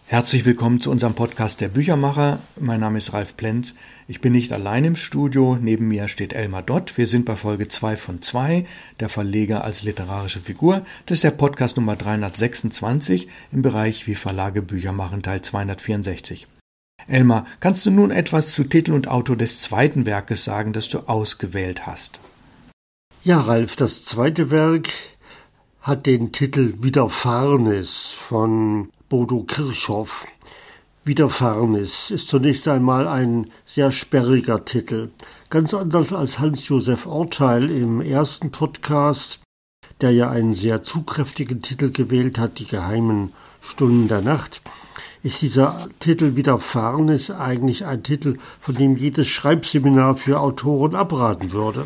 Herzlich willkommen zu unserem Podcast Der Büchermacher. Mein Name ist Ralf Plenz. Ich bin nicht allein im Studio. Neben mir steht Elmar Dott. Wir sind bei Folge 2 von 2, der Verleger als literarische Figur. Das ist der Podcast Nummer 326 im Bereich Wie Verlage Bücher machen, Teil 264. Elmar, kannst du nun etwas zu Titel und Autor des zweiten Werkes sagen, das du ausgewählt hast? Ja, Ralf, das zweite Werk hat den Titel Widerfahrnis von Bodo Kirchhoff. Widerfahrnis ist zunächst einmal ein sehr sperriger Titel. Ganz anders als Hans-Josef Orteil im ersten Podcast, der ja einen sehr zugkräftigen Titel gewählt hat, Die geheimen Stunden der Nacht, ist dieser Titel Widerfahrnis eigentlich ein Titel, von dem jedes Schreibseminar für Autoren abraten würde.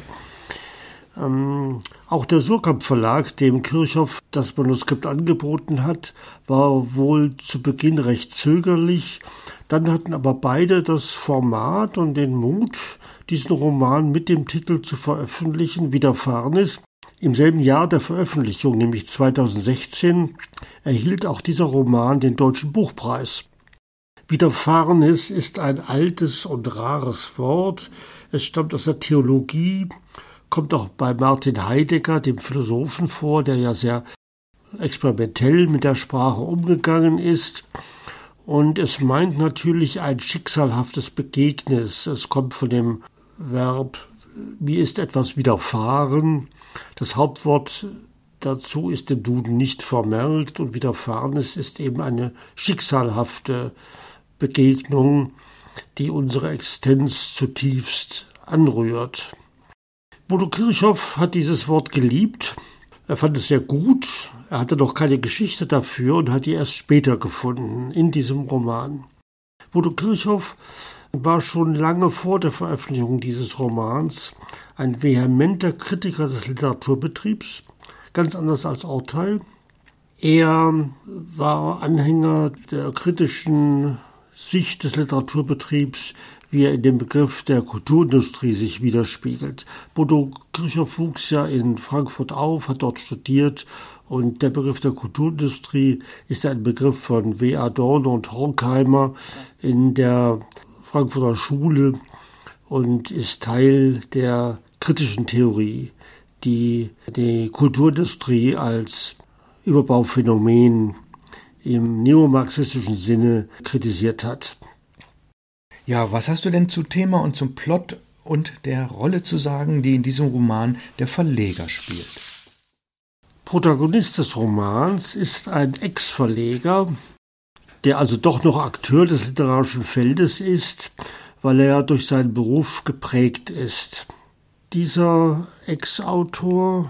Auch der Surkamp Verlag, dem Kirchhoff das Manuskript angeboten hat, war wohl zu Beginn recht zögerlich. Dann hatten aber beide das Format und den Mut, diesen Roman mit dem Titel zu veröffentlichen, Widerfahrnis. Im selben Jahr der Veröffentlichung, nämlich 2016, erhielt auch dieser Roman den Deutschen Buchpreis. Widerfahrnis ist ein altes und rares Wort. Es stammt aus der Theologie, kommt auch bei Martin Heidegger, dem Philosophen, vor, der ja sehr experimentell mit der Sprache umgegangen ist. Und es meint natürlich ein schicksalhaftes Begegnis. Es kommt von dem Verb, mir ist etwas widerfahren. Das Hauptwort dazu ist im Duden nicht vermerkt und Widerfahrenes ist eben eine schicksalhafte Begegnung, die unsere Existenz zutiefst anrührt. Bodo Kirchhoff hat dieses Wort geliebt. Er fand es sehr gut. Er hatte noch keine Geschichte dafür und hat die erst später gefunden in diesem Roman. Bodo Kirchhoff war schon lange vor der Veröffentlichung dieses Romans ein vehementer Kritiker des Literaturbetriebs, ganz anders als Orteil. Er war Anhänger der kritischen Sicht des Literaturbetriebs, wie er in dem Begriff der Kulturindustrie sich widerspiegelt. Bodo Kirchhoff wuchs ja in Frankfurt auf, hat dort studiert und der Begriff der Kulturindustrie ist ein Begriff von W. Adorno und Horkheimer in der Frankfurter Schule und ist Teil der kritischen Theorie, die die Kulturindustrie als Überbauphänomen im neomarxistischen Sinne kritisiert hat. Ja, was hast du denn zu Thema und zum Plot und der Rolle zu sagen, die in diesem Roman der Verleger spielt? Protagonist des Romans ist ein Ex-Verleger, der also doch noch Akteur des literarischen Feldes ist, weil er durch seinen Beruf geprägt ist. Dieser Ex-Autor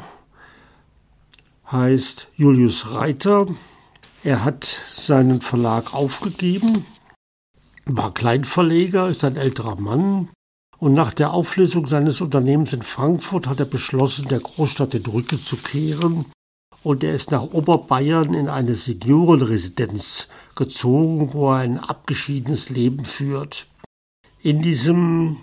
heißt Julius Reiter. Er hat seinen Verlag aufgegeben, war Kleinverleger, ist ein älterer Mann und nach der Auflösung seines Unternehmens in Frankfurt hat er beschlossen, der Großstadt den Rücken zu kehren und er ist nach Oberbayern in eine Seniorenresidenz gezogen, wo er ein abgeschiedenes Leben führt. In dieser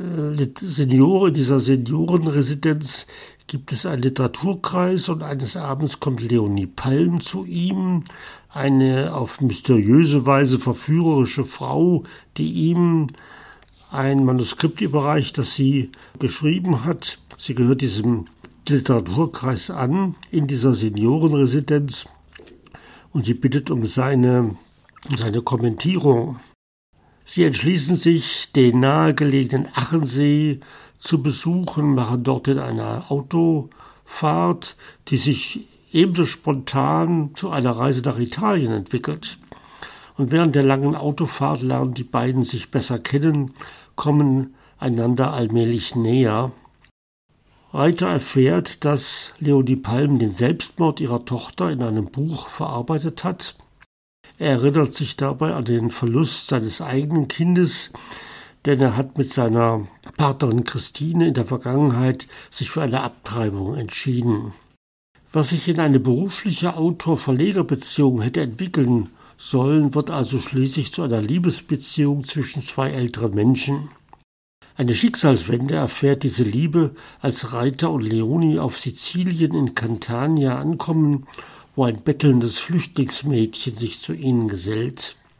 Seniorenresidenz gibt es einen Literaturkreis und eines Abends kommt Leonie Palm zu ihm, eine auf mysteriöse Weise verführerische Frau, die ihm ein Manuskript überreicht, das sie geschrieben hat. Sie gehört diesem Literaturkreis an in dieser Seniorenresidenz und sie bittet um seine Kommentierung. Sie entschließen sich, den nahegelegenen Achensee zu besuchen, machen dort in einer Autofahrt, die sich ebenso spontan zu einer Reise nach Italien entwickelt. Und während der langen Autofahrt lernen die beiden sich besser kennen, kommen einander allmählich näher. Reiter erfährt, dass Leonie Palm den Selbstmord ihrer Tochter in einem Buch verarbeitet hat. Er erinnert sich dabei an den Verlust seines eigenen Kindes, denn er hat mit seiner Partnerin Christine in der Vergangenheit sich für eine Abtreibung entschieden. Was sich in eine berufliche Autor-Verleger-Beziehung hätte entwickeln sollen, wird also schließlich zu einer Liebesbeziehung zwischen zwei älteren Menschen. Eine Schicksalswende erfährt diese Liebe, als Reiter und Leonie auf Sizilien in Campania ankommen, wo ein bettelndes Flüchtlingsmädchen sich zu ihnen gesellt.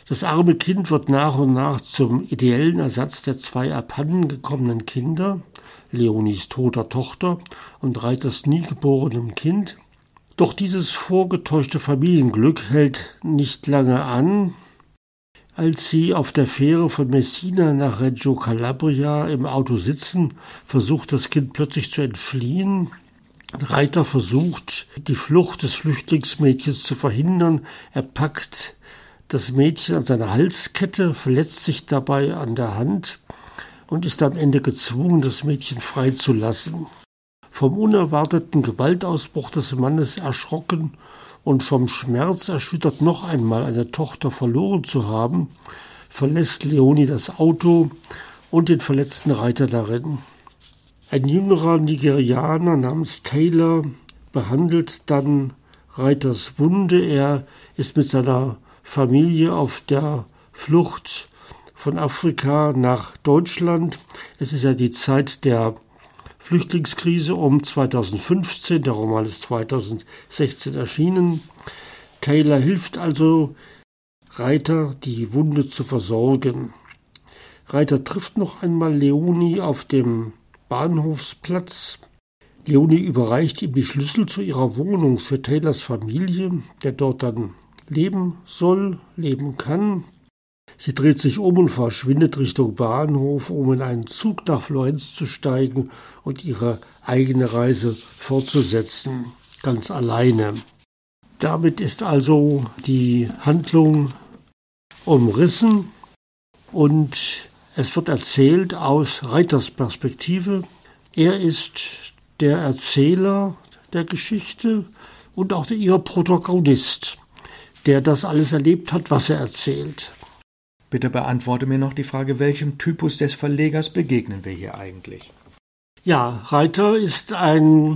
Das arme Kind wird nach und nach zum ideellen Ersatz der zwei abhandengekommenen Kinder, Leonis toter Tochter und Reiters nie geborenem Kind. Doch dieses vorgetäuschte Familienglück hält nicht lange an. Als sie auf der Fähre von Messina nach Reggio Calabria im Auto sitzen, versucht das Kind plötzlich zu entfliehen. Reiter versucht, die Flucht des Flüchtlingsmädchens zu verhindern. Er packt das Mädchen an seiner Halskette, verletzt sich dabei an der Hand und ist am Ende gezwungen, das Mädchen freizulassen. Vom unerwarteten Gewaltausbruch des Mannes erschrocken und vom Schmerz erschüttert, noch einmal eine Tochter verloren zu haben, verlässt Leonie das Auto und den verletzten Reiter darin. Ein jüngerer Nigerianer namens Taylor behandelt dann Reiters Wunde. Er ist mit seiner Familie auf der Flucht von Afrika nach Deutschland. Es ist ja die Zeit der Flüchtlingskrise um 2015, der Roman ist 2016 erschienen. Taylor hilft also Reiter, die Wunde zu versorgen. Reiter trifft noch einmal Leonie auf dem Bahnhofsplatz. Leonie überreicht ihm die Schlüssel zu ihrer Wohnung für Taylors Familie, der dort dann leben soll, leben kann. Sie dreht sich um und verschwindet Richtung Bahnhof, um in einen Zug nach Florenz zu steigen und ihre eigene Reise fortzusetzen, ganz alleine. Damit ist also die Handlung umrissen und es wird erzählt aus Reiters Perspektive. Er ist der Erzähler der Geschichte und auch ihr Protagonist, der das alles erlebt hat, was er erzählt. Bitte beantworte mir noch die Frage, welchem Typus des Verlegers begegnen wir hier eigentlich? Ja, Reiter ist ein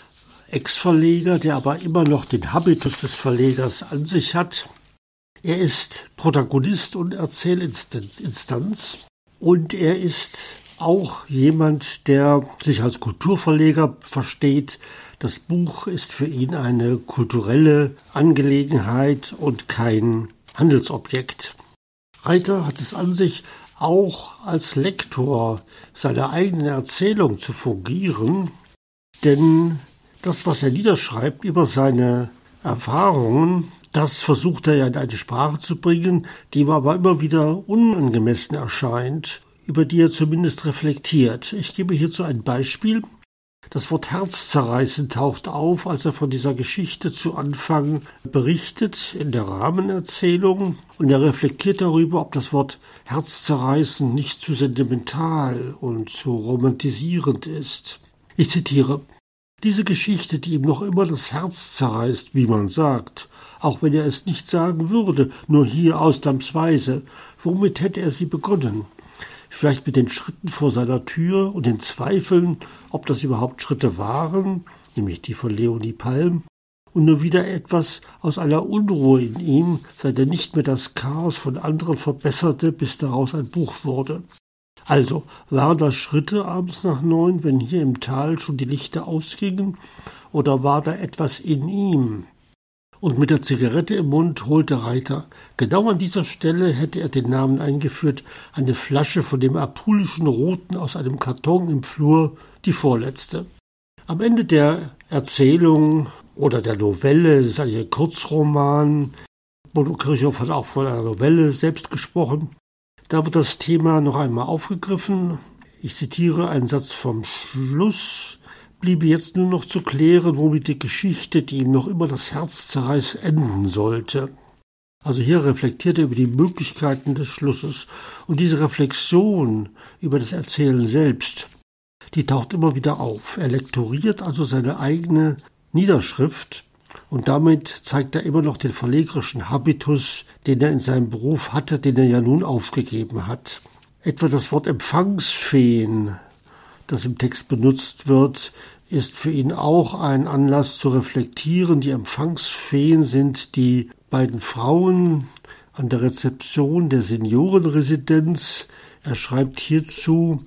Ex-Verleger, der aber immer noch den Habitus des Verlegers an sich hat. Er ist Protagonist und Erzählinstanz und er ist auch jemand, der sich als Kulturverleger versteht. Das Buch ist für ihn eine kulturelle Angelegenheit und kein Handelsobjekt. Reiter hat es an sich, auch als Lektor seiner eigenen Erzählung zu fungieren, denn das, was er niederschreibt über seine Erfahrungen, das versucht er ja in eine Sprache zu bringen, die ihm aber immer wieder unangemessen erscheint, über die er zumindest reflektiert. Ich gebe hierzu ein Beispiel. Das Wort herzzerreißen taucht auf, als er von dieser Geschichte zu Anfang berichtet in der Rahmenerzählung. Und er reflektiert darüber, ob das Wort herzzerreißen nicht zu sentimental und zu romantisierend ist. Ich zitiere: Diese Geschichte, die ihm noch immer das Herz zerreißt, wie man sagt, auch wenn er es nicht sagen würde, nur hier ausnahmsweise, womit hätte er sie begonnen? Vielleicht mit den Schritten vor seiner Tür und den Zweifeln, ob das überhaupt Schritte waren, nämlich die von Leonie Palm, und nur wieder etwas aus einer Unruhe in ihm, seit er nicht mehr das Chaos von anderen verbesserte, bis daraus ein Buch wurde. Also, waren das Schritte abends nach 9, wenn hier im Tal schon die Lichter ausgingen, oder war da etwas in ihm? Und mit der Zigarette im Mund holte Reiter. Genau an dieser Stelle hätte er den Namen eingeführt, eine Flasche von dem apulischen Roten aus einem Karton im Flur, die vorletzte. Am Ende der Erzählung oder der Novelle, es ist ein Kurzroman, Bodo Kirchhoff hat auch von einer Novelle selbst gesprochen, da wird das Thema noch einmal aufgegriffen. Ich zitiere einen Satz vom Schluss: Bliebe jetzt nur noch zu klären, womit die Geschichte, die ihm noch immer das Herz zerreißt, enden sollte. Also hier reflektiert er über die Möglichkeiten des Schlusses. Und diese Reflexion über das Erzählen selbst, die taucht immer wieder auf. Er lektoriert also seine eigene Niederschrift und damit zeigt er immer noch den verlegerischen Habitus, den er in seinem Beruf hatte, den er ja nun aufgegeben hat. Etwa das Wort Empfangsfeen, das im Text benutzt wird, ist für ihn auch ein Anlass zu reflektieren. Die Empfangsfeen sind die beiden Frauen an der Rezeption der Seniorenresidenz. Er schreibt hierzu: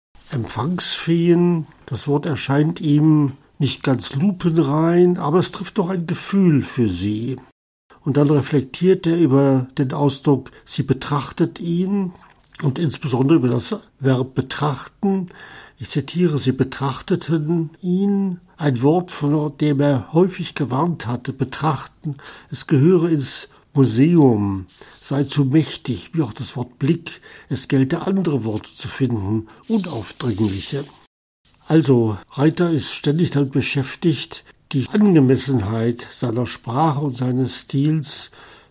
Empfangsfeen, das Wort erscheint ihm nicht ganz lupenrein, aber es trifft doch ein Gefühl für sie. Und dann reflektiert er über den Ausdruck, sie betrachtet ihn und insbesondere über das Verb betrachten. Ich zitiere, sie betrachteten ihn, ein Wort, von dem er häufig gewarnt hatte, betrachten. Es gehöre ins Museum, sei zu mächtig, wie auch das Wort Blick. Es gelte andere Worte zu finden, unaufdringliche. Also, Reiter ist ständig damit beschäftigt, die Angemessenheit seiner Sprache und seines Stils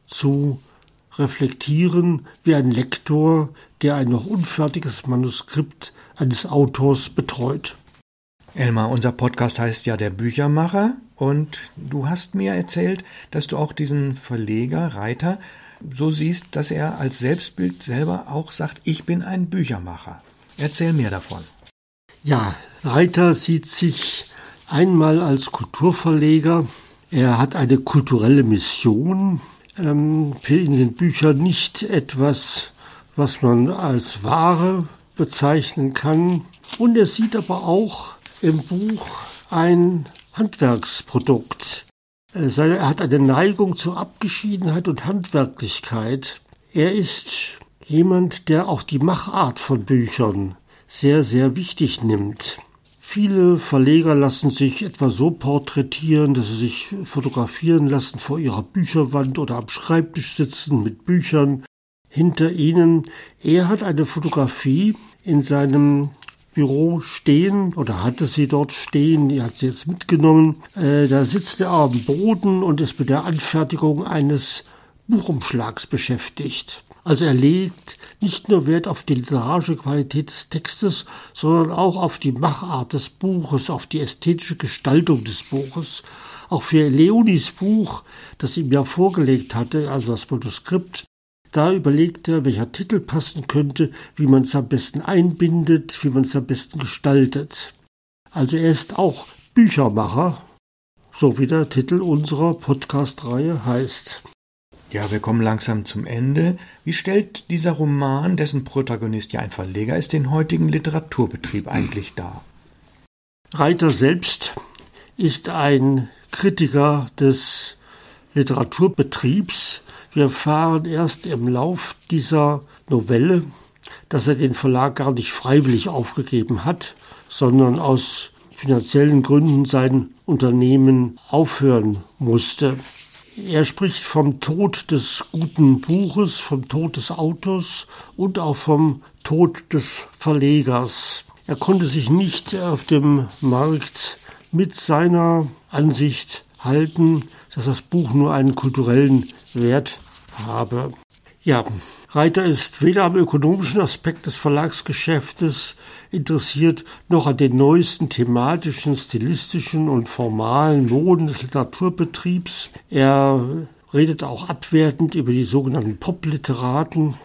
zu reflektieren, wie ein Lektor, der ein noch unfertiges Manuskript eines Autors betreut. Elmar, unser Podcast heißt ja Der Büchermacher und du hast mir erzählt, dass du auch diesen Verleger, Reiter, so siehst, dass er als Selbstbild selber auch sagt, ich bin ein Büchermacher. Erzähl mehr davon. Ja, Reiter sieht sich einmal als Kulturverleger. Er hat eine kulturelle Mission. Für ihn sind Bücher nicht etwas, was man als Ware bezeichnen kann. Und er sieht aber auch im Buch ein Handwerksprodukt. Er hat eine Neigung zur Abgeschiedenheit und Handwerklichkeit. Er ist jemand, der auch die Machart von Büchern sehr, sehr wichtig nimmt. Viele Verleger lassen sich etwa so porträtieren, dass sie sich fotografieren lassen vor ihrer Bücherwand oder am Schreibtisch sitzen mit Büchern hinter ihnen. Er hat eine Fotografie in seinem Büro stehen oder hatte sie dort stehen, er hat sie jetzt mitgenommen. Da sitzt er am Boden und ist mit der Anfertigung eines Buchumschlags beschäftigt. Also er legt nicht nur Wert auf die literarische Qualität des Textes, sondern auch auf die Machart des Buches, auf die ästhetische Gestaltung des Buches. Auch für Leonis Buch, das ihm ja vorgelegt hatte, also das Manuskript, da überlegt er, welcher Titel passen könnte, wie man es am besten einbindet, wie man es am besten gestaltet. Also er ist auch Büchermacher, so wie der Titel unserer Podcast-Reihe heißt. Ja, wir kommen langsam zum Ende. Wie stellt dieser Roman, dessen Protagonist ja ein Verleger ist, den heutigen Literaturbetrieb eigentlich dar? Reiter selbst ist ein Kritiker des Literaturbetriebs. Wir erfahren erst im Lauf dieser Novelle, dass er den Verlag gar nicht freiwillig aufgegeben hat, sondern aus finanziellen Gründen sein Unternehmen aufhören musste. Er spricht vom Tod des guten Buches, vom Tod des Autors und auch vom Tod des Verlegers. Er konnte sich nicht auf dem Markt mit seiner Ansicht halten, dass das Buch nur einen kulturellen Wert habe. Ja, Reiter ist weder am ökonomischen Aspekt des Verlagsgeschäftes interessiert, noch an den neuesten thematischen, stilistischen und formalen Moden des Literaturbetriebs. Er redet auch abwertend über die sogenannten Popliteraten.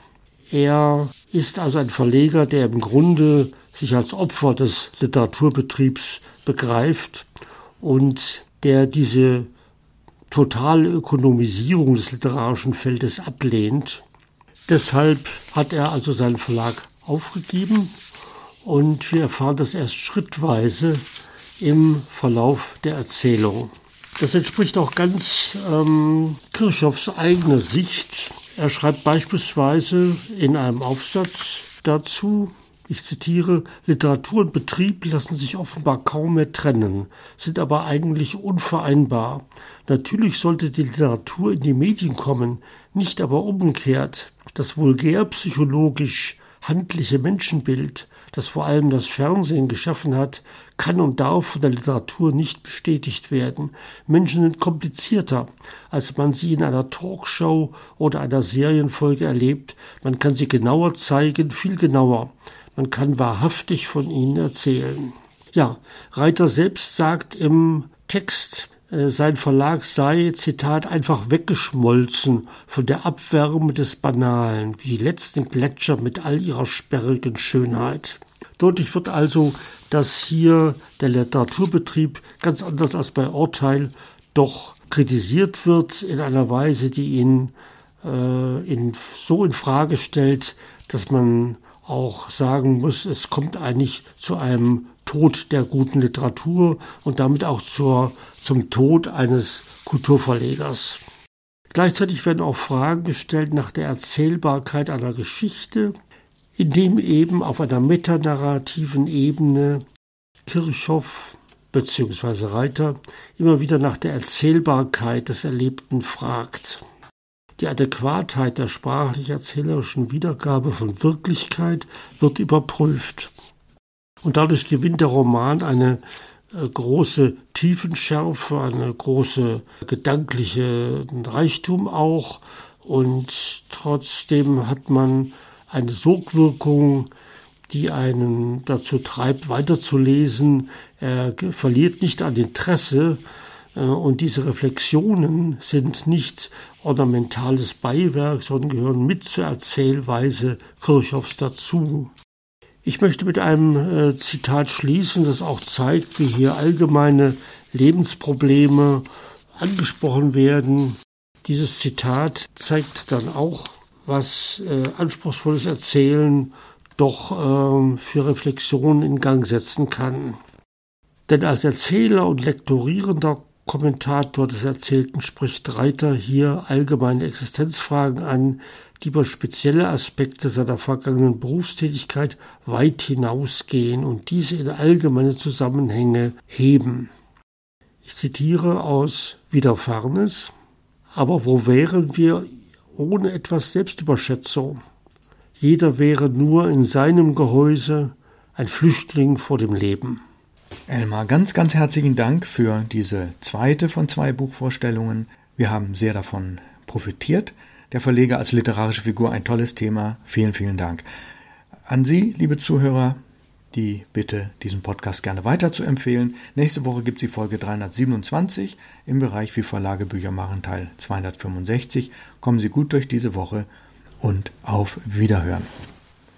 Er ist also ein Verleger, der im Grunde sich als Opfer des Literaturbetriebs begreift und der diese totale Ökonomisierung des literarischen Feldes ablehnt. Deshalb hat er also seinen Verlag aufgegeben und wir erfahren das erst schrittweise im Verlauf der Erzählung. Das entspricht auch ganz Kirchhoffs eigener Sicht. Er schreibt beispielsweise in einem Aufsatz dazu, ich zitiere, Literatur und Betrieb lassen sich offenbar kaum mehr trennen, sind aber eigentlich unvereinbar. Natürlich sollte die Literatur in die Medien kommen, nicht aber umgekehrt. Das vulgär-psychologisch handliche Menschenbild, das vor allem das Fernsehen geschaffen hat, kann und darf von der Literatur nicht bestätigt werden. Menschen sind komplizierter, als man sie in einer Talkshow oder einer Serienfolge erlebt. Man kann sie genauer zeigen, viel genauer. Man kann wahrhaftig von ihnen erzählen. Ja, Reiter selbst sagt im Text, sein Verlag sei, Zitat, einfach weggeschmolzen von der Abwärme des Banalen, wie die letzten Gletscher mit all ihrer sperrigen Schönheit. Deutlich wird also, dass hier der Literaturbetrieb ganz anders als bei Urteil doch kritisiert wird in einer Weise, die ihn so in Frage stellt, dass man auch sagen muss, es kommt eigentlich zu einem Tod der guten Literatur und damit auch zum Tod eines Kulturverlegers. Gleichzeitig werden auch Fragen gestellt nach der Erzählbarkeit einer Geschichte, indem eben auf einer metanarrativen Ebene Kirchhoff bzw. Reiter immer wieder nach der Erzählbarkeit des Erlebten fragt. Die Adäquatheit der sprachlich-erzählerischen Wiedergabe von Wirklichkeit wird überprüft. Und dadurch gewinnt der Roman eine große Tiefenschärfe, eine große gedankliche Reichtum auch. Und trotzdem hat man eine Sogwirkung, die einen dazu treibt, weiterzulesen. Er verliert nicht an Interesse. Und diese Reflexionen sind nicht ornamentales Beiwerk, sondern gehören mit zur Erzählweise Kirchhoffs dazu. Ich möchte mit einem Zitat schließen, das auch zeigt, wie hier allgemeine Lebensprobleme angesprochen werden. Dieses Zitat zeigt dann auch, was anspruchsvolles Erzählen doch für Reflexionen in Gang setzen kann. Denn als Erzähler und lektorierender Kommentator des Erzählten spricht Reiter hier allgemeine Existenzfragen an, die über spezielle Aspekte seiner vergangenen Berufstätigkeit weit hinausgehen und diese in allgemeine Zusammenhänge heben. Ich zitiere aus Widerfahrenes: Aber wo wären wir ohne etwas Selbstüberschätzung? Jeder wäre nur in seinem Gehäuse ein Flüchtling vor dem Leben. Elmar, ganz, ganz herzlichen Dank für diese zweite von 2 Buchvorstellungen. Wir haben sehr davon profitiert. Der Verleger als literarische Figur, ein tolles Thema. Vielen, vielen Dank. An Sie, liebe Zuhörer, die Bitte, diesen Podcast gerne weiterzuempfehlen. Nächste Woche gibt es die Folge 327 im Bereich Wie Verlage Bücher machen, Teil 265. Kommen Sie gut durch diese Woche und auf Wiederhören.